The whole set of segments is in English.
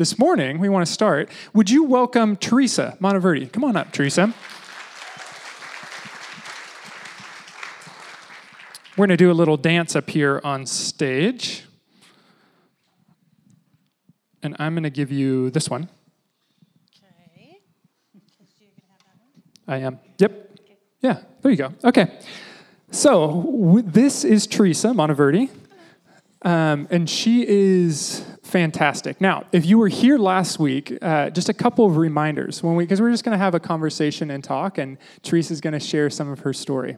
This morning, we want to start. Would you welcome Teresa Monteverdi? Come on up, Teresa. We're going to do a little dance up here on stage. And I'm going to give you this one. Okay. You're going to have that one? I am. Yep. Okay. Yeah, there you go. Okay. So this is Teresa Monteverdi. And she is fantastic. Now, if you were here last week, just a couple of reminders. Because we're just going to have a conversation and talk, and Teresa's going to share some of her story.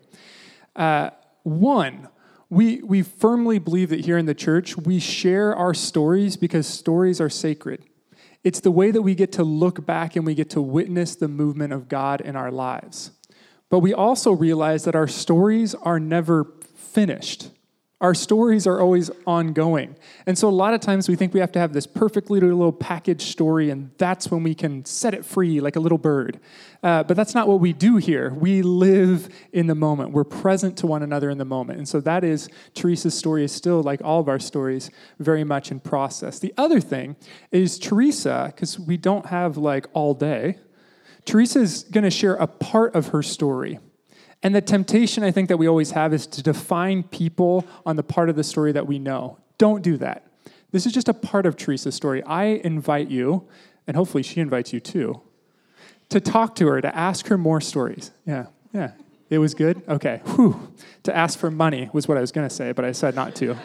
One, we firmly believe that here in the church, we share our stories because stories are sacred. It's the way that we get to look back and we get to witness the movement of God in our lives. But we also realize that our stories are never finished. Our stories are always ongoing. And so a lot of times we think we have to have this perfect little package story, and that's when we can set it free like a little bird. But that's not what we do here. We live in the moment. We're present to one another in the moment. And so that is, Teresa's story is still, like all of our stories, very much in process. The other thing is Teresa, because we don't have like all day, Teresa is going to share a part of her story. And the temptation, I think, that we always have is to define people on the part of the story that we know. Don't do that. This is just a part of Teresa's story. I invite you, and hopefully she invites you too, to talk to her, to ask her more stories. Yeah. It was good? Okay. Whew. To ask for money was what I was going to say, but I said not to.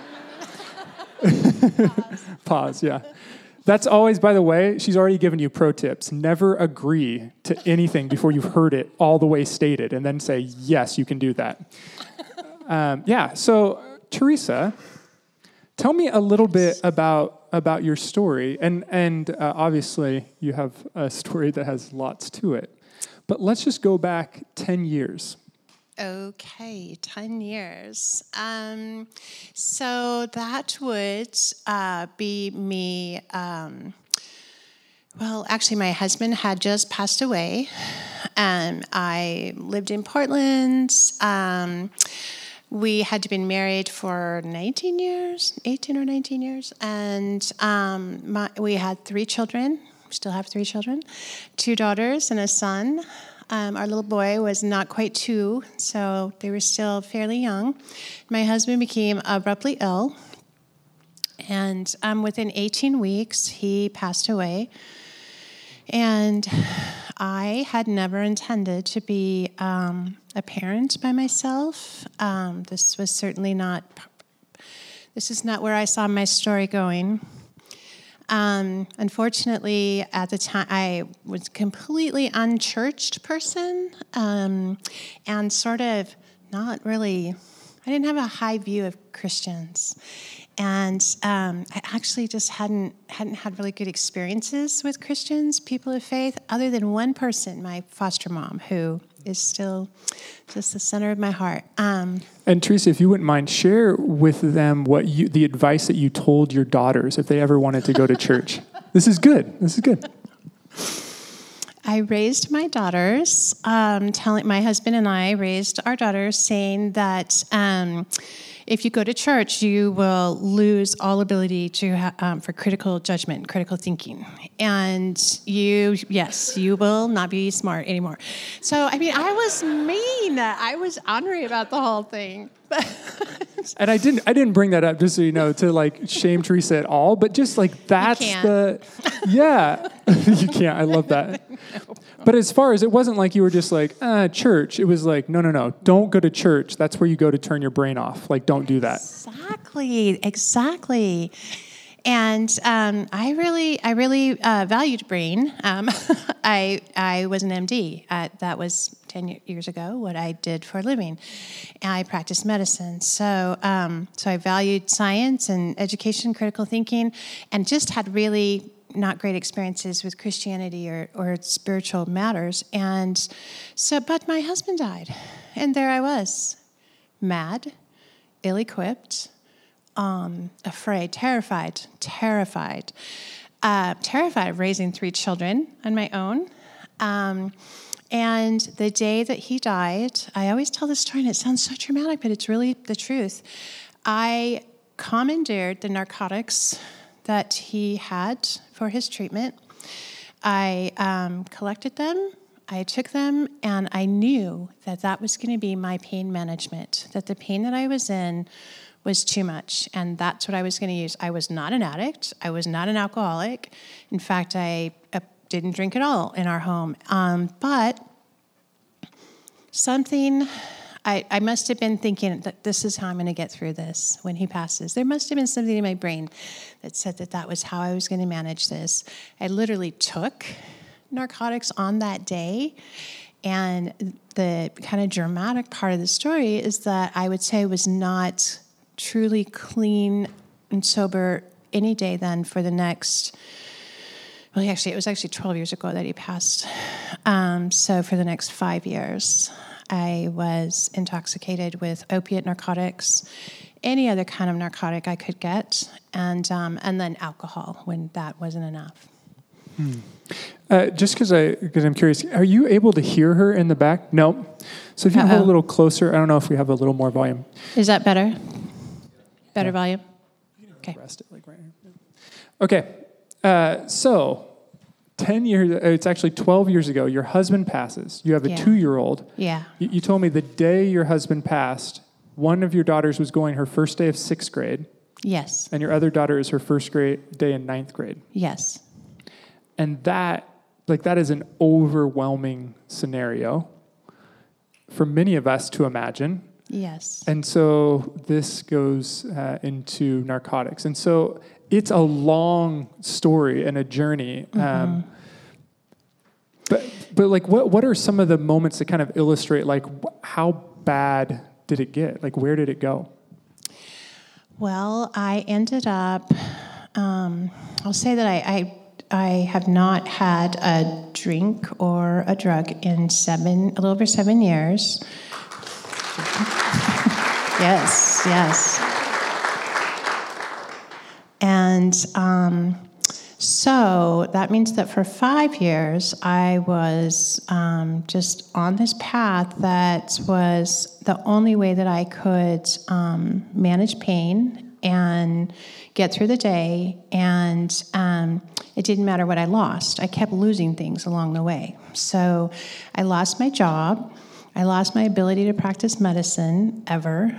Pause, yeah. That's always, by the way, she's already given you pro tips. Never agree to anything before you've heard it all the way stated, and then say, yes, you can do that. So Teresa, tell me a little bit about your story. And obviously, you have a story that has lots to it. But let's just go back 10 years. Okay, 10 years. So that would be me. Actually, my husband had just passed away. I lived in Portland. We had been married for 18 or 19 years. And we had 3 children. We still have 3 children, 2 daughters and a son. Our little boy was not quite 2, so they were still fairly young. My husband became abruptly ill, and within 18 weeks, he passed away. And I had never intended to be a parent by myself. This is not where I saw my story going. Unfortunately, at the time, I was a completely unchurched person, and sort of not really, I didn't have a high view of Christians. And I actually just hadn't had really good experiences with Christians, people of faith, other than one person, my foster mom, who is still just the center of my heart. And Teresa, if you wouldn't mind, share with them the advice that you told your daughters if they ever wanted to go to church. This is good. I raised my daughters, my husband and I raised our daughters saying that if you go to church, you will lose all ability for critical judgment, critical thinking. And you will not be smart anymore. So, I was mean. I was ornery about the whole thing. And I didn't bring that up just so you know to like shame Teresa at all, but just like that's you can't. I love that. No. But as far as it wasn't like you were just like church. It was like no, don't go to church. That's where you go to turn your brain off. Like don't do that. Exactly. And I really valued brain. I was an MD. That was 10 years ago, what I did for a living. And I practiced medicine. So I valued science and education, critical thinking, and just had really not great experiences with Christianity or spiritual matters. And so, but my husband died. And there I was, mad, ill-equipped, afraid, terrified of raising 3 children on my own. And the day that he died, I always tell this story, and it sounds so dramatic, but it's really the truth. I commandeered the narcotics that he had for his treatment. I collected them, I took them, and I knew that that was going to be my pain management, that the pain that I was in was too much, and that's what I was going to use. I was not an addict. I was not an alcoholic. In fact, I didn't drink at all in our home. But something, I must have been thinking that this is how I'm going to get through this when he passes. There must have been something in my brain that said that that was how I was going to manage this. I literally took narcotics on that day. And the kind of dramatic part of the story is that I would say was not truly clean and sober any day then for the next, well, actually, it was actually 12 years ago that he passed. So for the next 5 years, I was intoxicated with opiate narcotics, any other kind of narcotic I could get, and then alcohol when that wasn't enough. Just because I'm curious, are you able to hear her in the back? No. So if you hold a little closer, I don't know if we have a little more volume. Is that better? Better volume? Okay. Rest it like right here. Okay. So 10 years, it's actually 12 years ago, your husband passes. You have a 2-year-old. Yeah. You told me the day your husband passed, one of your daughters was going her first day of 6th grade. Yes. And your other daughter is her first day in 9th grade. Yes. And that is an overwhelming scenario for many of us to imagine. Yes. And so this goes into narcotics. And so it's a long story and a journey. But like, what are some of the moments that kind of illustrate, like, how bad did it get? Like, where did it go? Well, I ended up, I'll say that I have not had a drink or a drug in a little over 7 years. Yes. And so that means that for 5 years, I was just on this path that was the only way that I could manage pain and get through the day. And it didn't matter what I lost. I kept losing things along the way. So I lost my job. I lost my ability to practice medicine ever.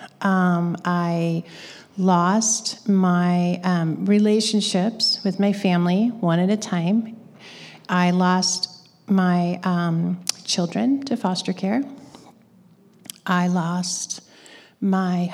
I lost my relationships with my family one at a time. I lost my children to foster care. I lost my,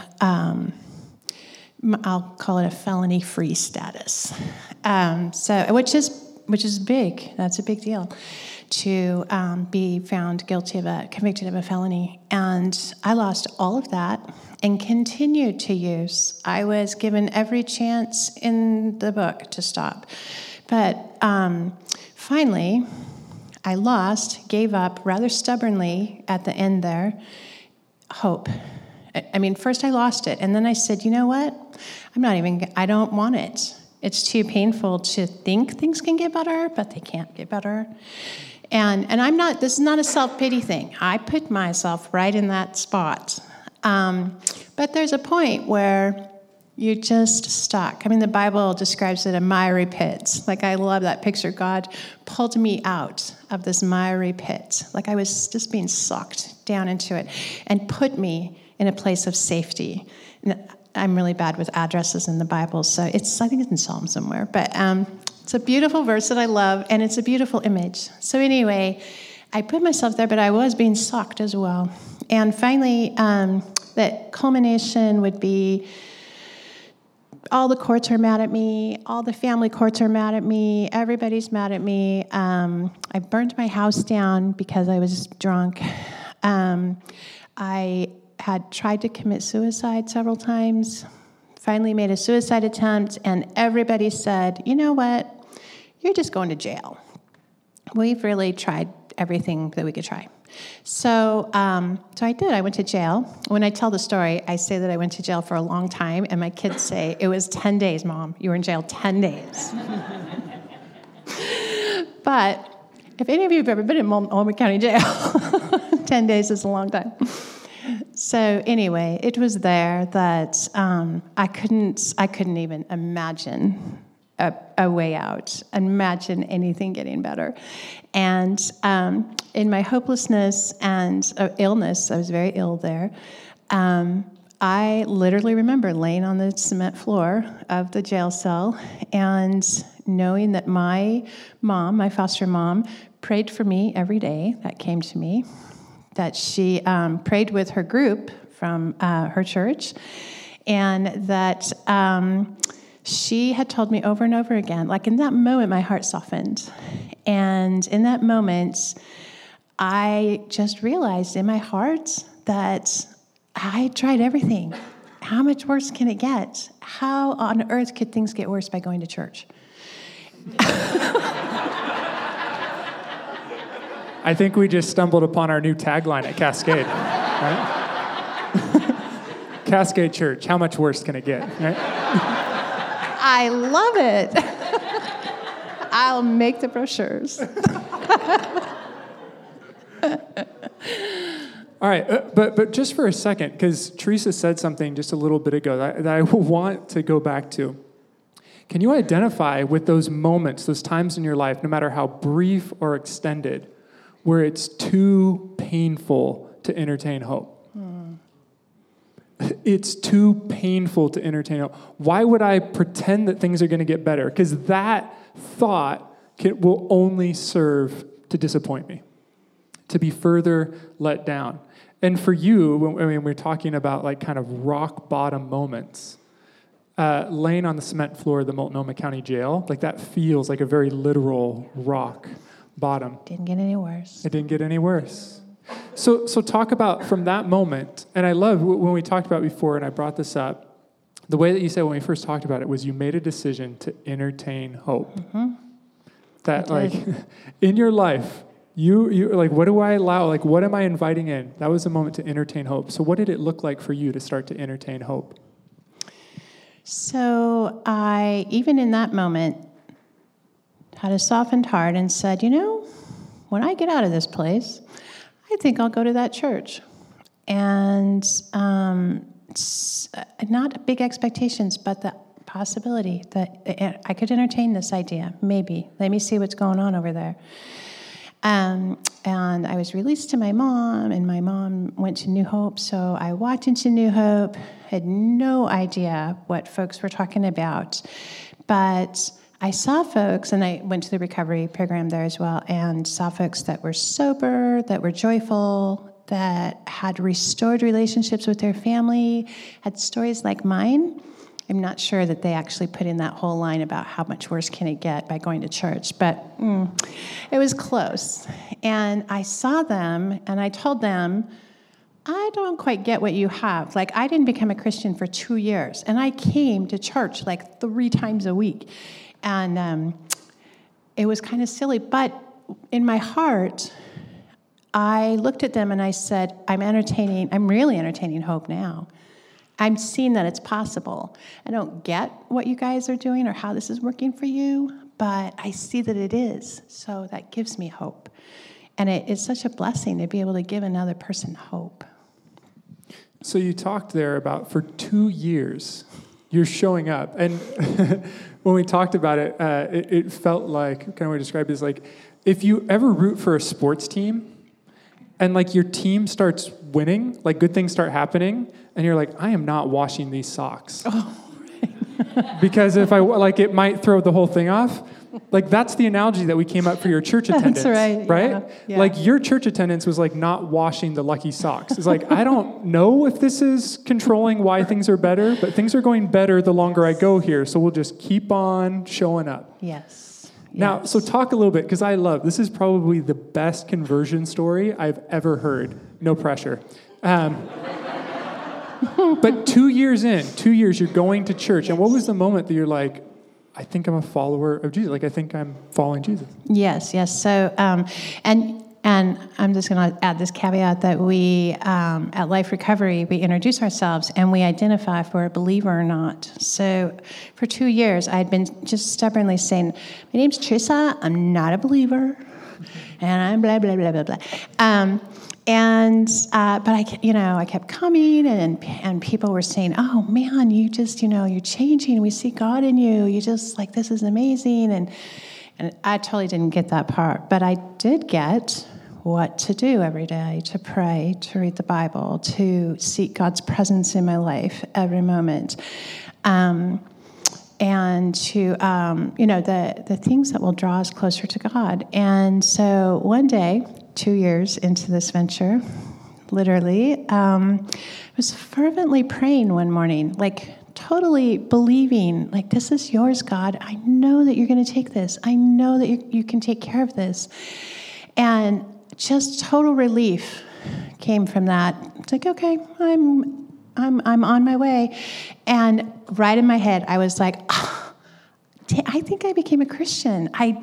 I'll call it a felony-free status. Which is big. That's a big deal to be found convicted of a felony. And I lost all of that and continued to use. I was given every chance in the book to stop. But finally, I gave up rather stubbornly at the end there, hope. I mean, first I lost it, and then I said, you know what? I don't want it. It's too painful to think things can get better, but they can't get better. And this is not a self-pity thing. I put myself right in that spot. But there's a point where you're just stuck. I mean, the Bible describes it a miry pit. Like, I love that picture. God pulled me out of this miry pit. Like I was just being sucked down into it and put me in a place of safety. And I'm really bad with addresses in the Bible, so I think it's in Psalm somewhere. But it's a beautiful verse that I love, and it's a beautiful image. So anyway, I put myself there, but I was being sucked as well. And finally, the culmination would be all the courts are mad at me, all the family courts are mad at me, everybody's mad at me. I burned my house down because I was drunk. I had tried to commit suicide several times, finally made a suicide attempt, and everybody said, you know what, you're just going to jail. We've really tried everything that we could try. So I did. I went to jail. When I tell the story, I say that I went to jail for a long time, and my kids say, it was 10 days, Mom. You were in jail 10 days. But if any of you have ever been in Multnomah County Jail, 10 days is a long time. So anyway, it was there that I couldn't even imagine a way out. Imagine anything getting better. And in my hopelessness and illness, I was very ill there, I literally remember laying on the cement floor of the jail cell and knowing that my mom, my foster mom, prayed for me every day that came to me, that she prayed with her group from her church, and that she had told me over and over again, like in that moment, my heart softened. And in that moment, I just realized in my heart that I tried everything. How much worse can it get? How on earth could things get worse by going to church? I think we just stumbled upon our new tagline at Cascade, right? Cascade Church, how much worse can it get, right? I love it. I'll make the brochures. All right, but just for a second, because Teresa said something just a little bit ago that I want to go back to. Can you identify with those moments, those times in your life, no matter how brief or extended, where it's too painful to entertain hope? It's too painful to entertain hope. Why would I pretend that things are going to get better? Because that thought will only serve to disappoint me, to be further let down. And for you, when we're talking about like kind of rock bottom moments, laying on the cement floor of the Multnomah County Jail, like that feels like a very literal rock bottom. Didn't get any worse. It didn't get any worse. So talk about from that moment, and I love when we talked about before, and I brought this up, the way that you said when we first talked about it was you made a decision to entertain hope. Mm-hmm. That like in your life, you like, what do I allow? Like, what am I inviting in? That was a moment to entertain hope. So what did it look like for you to start to entertain hope? So I, even in that moment, had a softened heart and said, when I get out of this place, I think I'll go to that church. And not big expectations, but the possibility that I could entertain this idea, maybe. Let me see what's going on over there. And I was released to my mom, and my mom went to New Hope, so I walked into New Hope, had no idea what folks were talking about, but I saw folks, and I went to the recovery program there as well, and saw folks that were sober, that were joyful, that had restored relationships with their family, had stories like mine. I'm not sure that they actually put in that whole line about how much worse can it get by going to church, but it was close. And I saw them, and I told them, I don't quite get what you have. Like, I didn't become a Christian for 2 years, and I came to church like 3 times a week. And it was kind of silly, but in my heart, I looked at them and I said, I'm really entertaining hope now. I'm seeing that it's possible. I don't get what you guys are doing or how this is working for you, but I see that it is. So that gives me hope. And it's such a blessing to be able to give another person hope. So you talked there about for 2 years, you're showing up. And when we talked about it, it felt like, kind of what I described is like, if you ever root for a sports team and like your team starts winning, like good things start happening, and you're like, I am not washing these socks. Oh, right. Because if it might throw the whole thing off. Like, that's the analogy that we came up for your church attendance. That's right. Right? Yeah. Like, your church attendance was like not washing the lucky socks. It's like, I don't know if this is controlling why things are better, but things are going better the longer I go here. So we'll just keep on showing up. Yes. Now, so talk a little bit, because this is probably the best conversion story I've ever heard. No pressure. But 2 years in, 2 years, you're going to church. And what was the moment that you're like, I think I'm a follower of Jesus. Like, I think I'm following Jesus. Yes. So, and I'm just going to add this caveat that we, at Life Recovery, we introduce ourselves and we identify if we're a believer or not. So for 2 years, I'd been just stubbornly saying, my name's Teresa, I'm not a believer, and I'm blah, blah, blah, blah, blah. But I kept coming, and people were saying, "Oh man, you just, you're changing. We see God in you. You just like, this is amazing." And I totally didn't get that part, but I did get what to do every day: to pray, to read the Bible, to seek God's presence in my life every moment, and to the things that will draw us closer to God. And so one day, 2 years into this venture, literally, I was fervently praying one morning, like totally believing, like, this is yours, God. I know that you're going to take this. I know that you can take care of this. And just total relief came from that. It's like, okay, I'm on my way. And right in my head, I was like, I think I became a Christian. I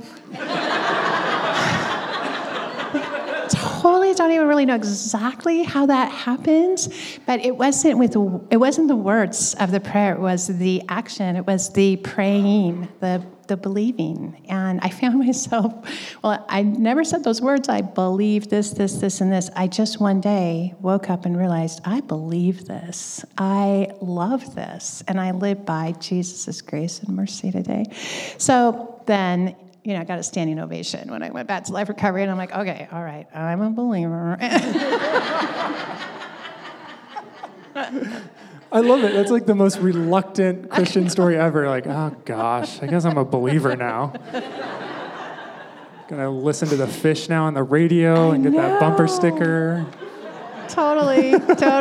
totally don't even really know exactly how that happened, but it wasn't the words of the prayer. It was the action. It was the praying, the believing. And I found myself, well, I never said those words. I believe this, and this. I just one day woke up and realized, I believe this. I love this. And I live by Jesus' grace and mercy today. So then, I got a standing ovation when I went back to Life Recovery, and I'm like, okay, all right, I'm a believer. I love it. That's like the most reluctant Christian story ever. Like, oh gosh, I guess I'm a believer now. Gonna listen to the Fish now on the radio and get that bumper sticker. Totally.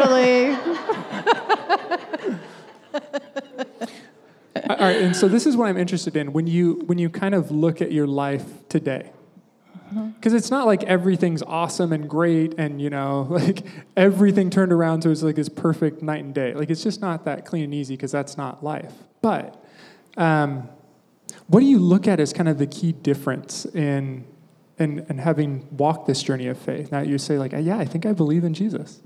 All right, and so this is what I'm interested in when you kind of look at your life today. Because it's not like everything's awesome and great and, like everything turned around so it's like this perfect night and day. Like, it's just not that clean and easy because that's not life. But what do you look at as kind of the key difference in having walked this journey of faith? Now you say, like, yeah, I think I believe in Jesus.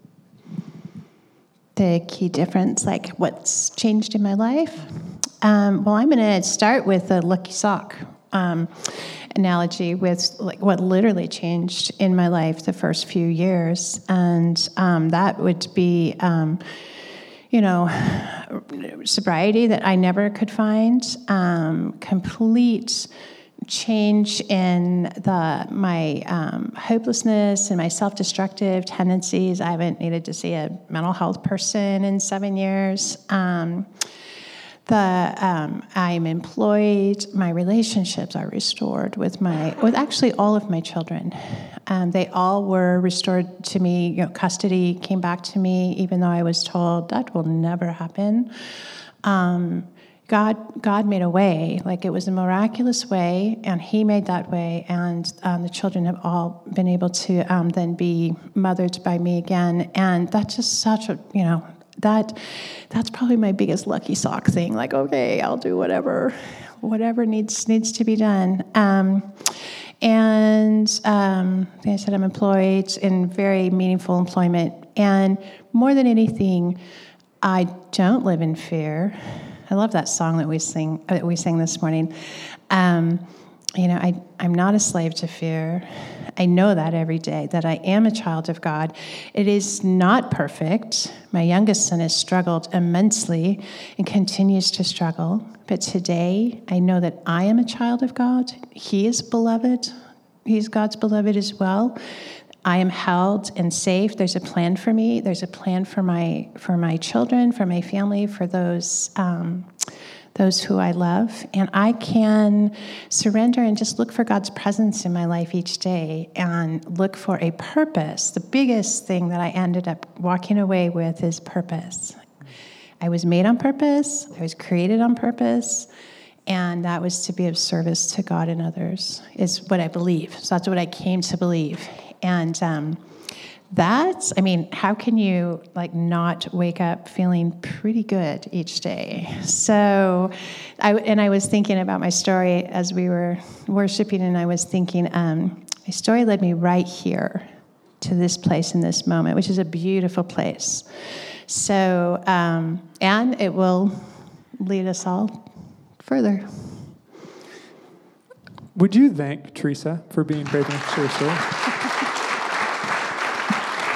The key difference, like what's changed in my life? Well, I'm going to start with the lucky sock analogy with like what literally changed in my life the first few years. And that would be, sobriety that I never could find, complete change in my hopelessness and my self-destructive tendencies. I haven't needed to see a mental health person in 7 years. I'm employed. My relationships are restored with actually all of my children. They all were restored to me. Custody came back to me, even though I was told that will never happen. God made a way, like it was a miraculous way, and He made that way, and the children have all been able to then be mothered by me again, and that's just such a, that's probably my biggest lucky sock thing. Like, okay, I'll do whatever needs to be done. Like I said, I'm employed in very meaningful employment, and more than anything, I don't live in fear. I love that song that we sang this morning. I'm not a slave to fear. I know that every day, that I am a child of God. It is not perfect. My youngest son has struggled immensely and continues to struggle. But today, I know that I am a child of God. He is beloved. He's God's beloved as well. I am held and safe. There's a plan for me. There's a plan for my children, for my family, for those who I love. And I can surrender and just look for God's presence in my life each day and look for a purpose. The biggest thing that I ended up walking away with is purpose. I was made on purpose. I was created on purpose. And that was to be of service to God and others, is what I believe. So that's what I came to believe. And how can you not wake up feeling pretty good each day? So I was thinking about my story as we were worshiping, and I was thinking, my story led me right here to this place in this moment, which is a beautiful place. So, and it will lead us all further. Would you thank Teresa for being brave enough to share her story?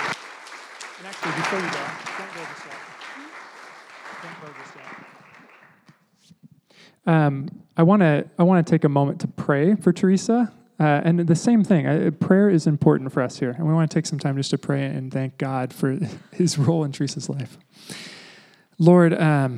I want to take a moment to pray for Teresa. And the same thing, prayer is important for us here. And we want to take some time just to pray and thank God for his role in Teresa's life. Lord,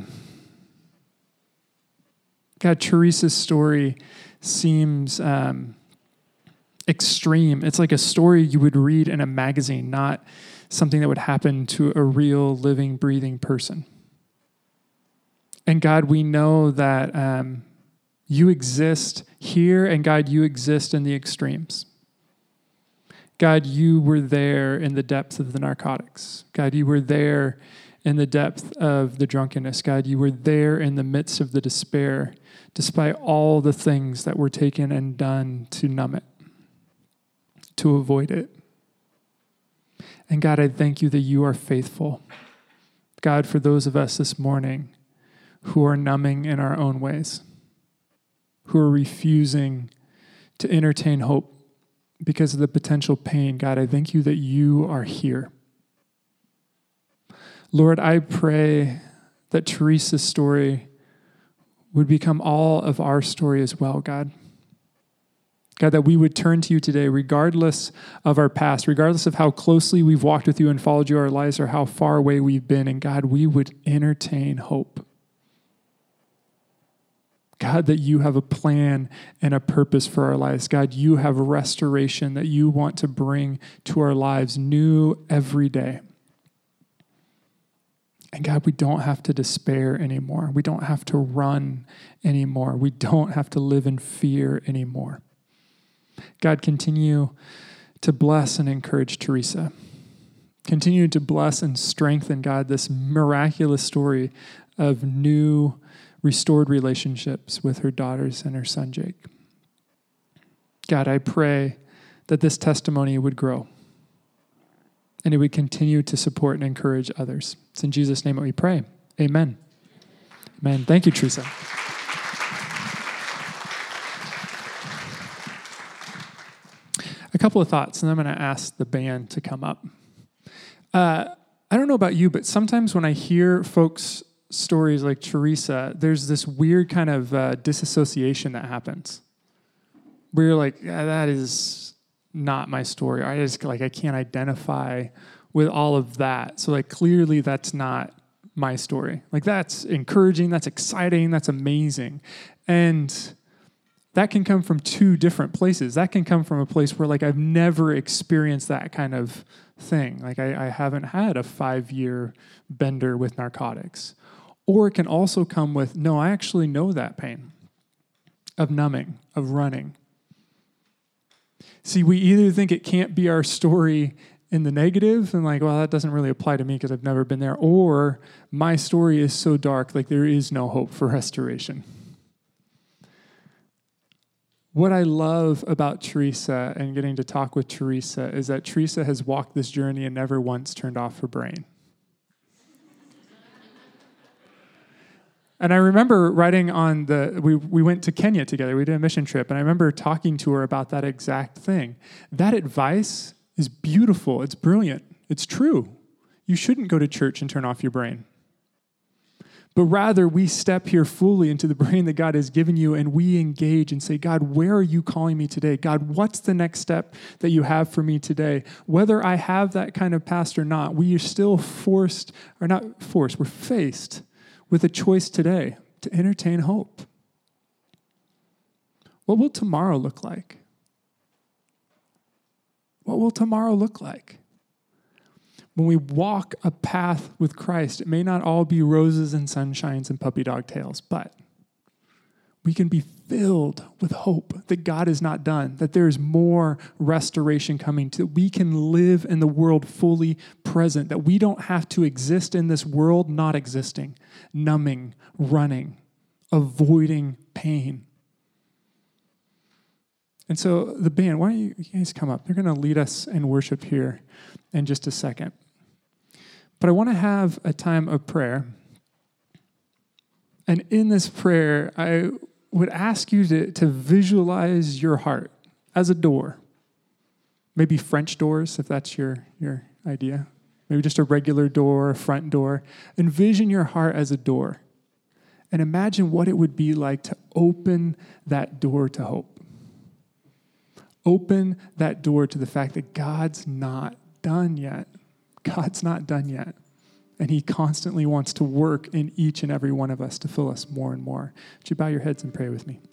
God, Teresa's story seems extreme. It's like a story you would read in a magazine, not something that would happen to a real, living, breathing person. And God, we know that you exist here, and God, you exist in the extremes. God, you were there in the depth of the narcotics. God, you were there in the depth of the drunkenness. God, you were there in the midst of the despair, despite all the things that were taken and done to numb it, to avoid it. And God, I thank you that you are faithful. God, for those of us this morning who are numbing in our own ways, who are refusing to entertain hope because of the potential pain, God, I thank you that you are here. Lord, I pray that Teresa's story would become all of our story as well, God. God, that we would turn to you today, regardless of our past, regardless of how closely we've walked with you and followed you our lives, or how far away we've been, and God, we would entertain hope. God, that you have a plan and a purpose for our lives. God, you have a restoration that you want to bring to our lives new every day. And God, we don't have to despair anymore. We don't have to run anymore. We don't have to live in fear anymore. God, continue to bless and encourage Teresa. Continue to bless and strengthen, God, this miraculous story of new, restored relationships with her daughters and her son, Jake. God, I pray that this testimony would grow and it would continue to support and encourage others. It's in Jesus' name that we pray. Amen. Amen. Thank you, Teresa. A couple of thoughts, and I'm going to ask the band to come up. I don't know about you, but sometimes when I hear folks' stories like Teresa, there's this weird kind of disassociation that happens. Where you're like, yeah, that is not my story. I can't identify with all of that. So clearly that's not my story. That's encouraging, that's exciting, that's amazing. And that can come from two different places. That can come from a place where I've never experienced that kind of thing. I haven't had a 5-year bender with narcotics. Or it can also come with, no, I actually know that pain of numbing, of running. See, we either think it can't be our story in the negative and well, that doesn't really apply to me because I've never been there. Or my story is so dark, there is no hope for restoration. What I love about Teresa and getting to talk with Teresa is that Teresa has walked this journey and never once turned off her brain. And I remember writing on we went to Kenya together. We did a mission trip. And I remember talking to her about that exact thing. That advice is beautiful. It's brilliant. It's true. You shouldn't go to church and turn off your brain. But rather, we step here fully into the brain that God has given you, and we engage and say, God, where are you calling me today? God, what's the next step that you have for me today? Whether I have that kind of past or not, we are still we're faced with a choice today to entertain hope. What will tomorrow look like? What will tomorrow look like? When we walk a path with Christ, it may not all be roses and sunshines and puppy dog tails, but we can be filled with hope that God is not done, that there is more restoration coming, that we can live in the world fully present, that we don't have to exist in this world not existing, numbing, running, avoiding pain. And so the band, why don't you guys come up? They're going to lead us in worship here in just a second. But I want to have a time of prayer. And in this prayer, I would ask you to visualize your heart as a door. Maybe French doors, if that's your idea. Maybe just a regular door, a front door. Envision your heart as a door. And imagine what it would be like to open that door to hope. Open that door to the fact that God's not done yet. God's not done yet. And he constantly wants to work in each and every one of us to fill us more and more. Would you bow your heads and pray with me?